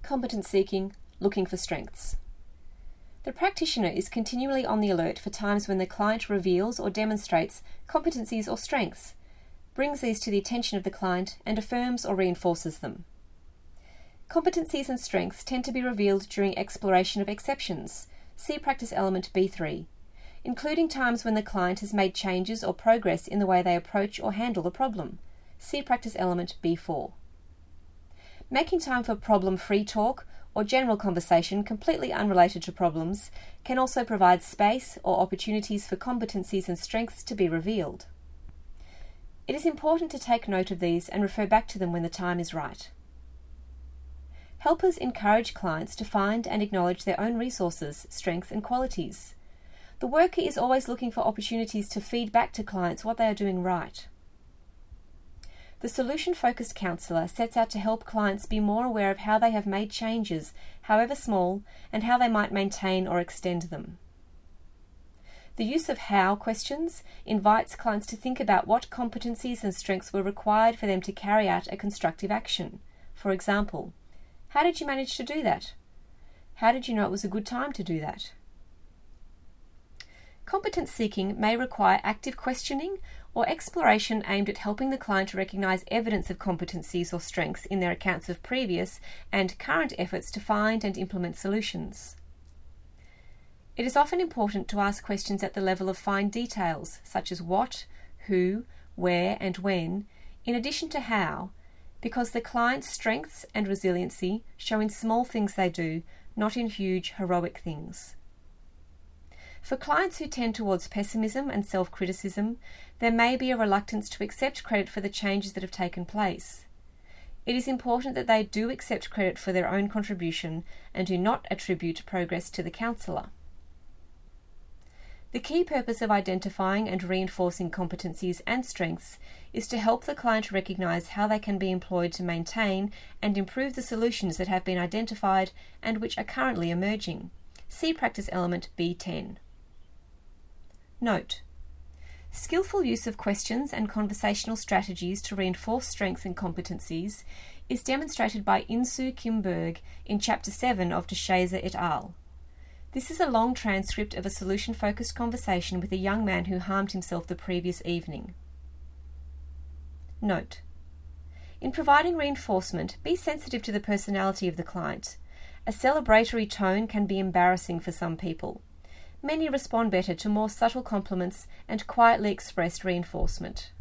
competence seeking, looking for strengths. The practitioner is continually on the alert for times when the client reveals or demonstrates competencies or strengths, brings these to the attention of the client, and affirms or reinforces them. Competencies and strengths tend to be revealed during exploration of exceptions, see practice element B3, including times when the client has made changes or progress in the way they approach or handle the problem, see practice element B4. Making time for problem-free talk or general conversation completely unrelated to problems can also provide space or opportunities for competencies and strengths to be revealed. It is important to take note of these and refer back to them when the time is right. Helpers encourage clients to find and acknowledge their own resources, strengths and qualities. The worker is always looking for opportunities to feed back to clients what they are doing right. The solution-focused counsellor sets out to help clients be more aware of how they have made changes, however small, and how they might maintain or extend them. The use of how questions invites clients to think about what competencies and strengths were required for them to carry out a constructive action. For example, how did you manage to do that? How did you know it was a good time to do that? Competence seeking may require active questioning or exploration aimed at helping the client to recognise evidence of competencies or strengths in their accounts of previous and current efforts to find and implement solutions. It is often important to ask questions at the level of fine details, such as what, who, where and when, in addition to how, because the client's strengths and resiliency show in small things they do, not in huge, heroic things. For clients who tend towards pessimism and self-criticism, there may be a reluctance to accept credit for the changes that have taken place. It is important that they do accept credit for their own contribution and do not attribute progress to the counsellor. The key purpose of identifying and reinforcing competencies and strengths is to help the client recognise how they can be employed to maintain and improve the solutions that have been identified and which are currently emerging. See practice element B10. Note: skillful use of questions and conversational strategies to reinforce strengths and competencies is demonstrated by Insoo Kim Berg in Chapter 7 of DeShazer et al. This is a long transcript of a solution-focused conversation with a young man who harmed himself the previous evening. Note: in providing reinforcement, be sensitive to the personality of the client. A celebratory tone can be embarrassing for some people. Many respond better to more subtle compliments and quietly expressed reinforcement.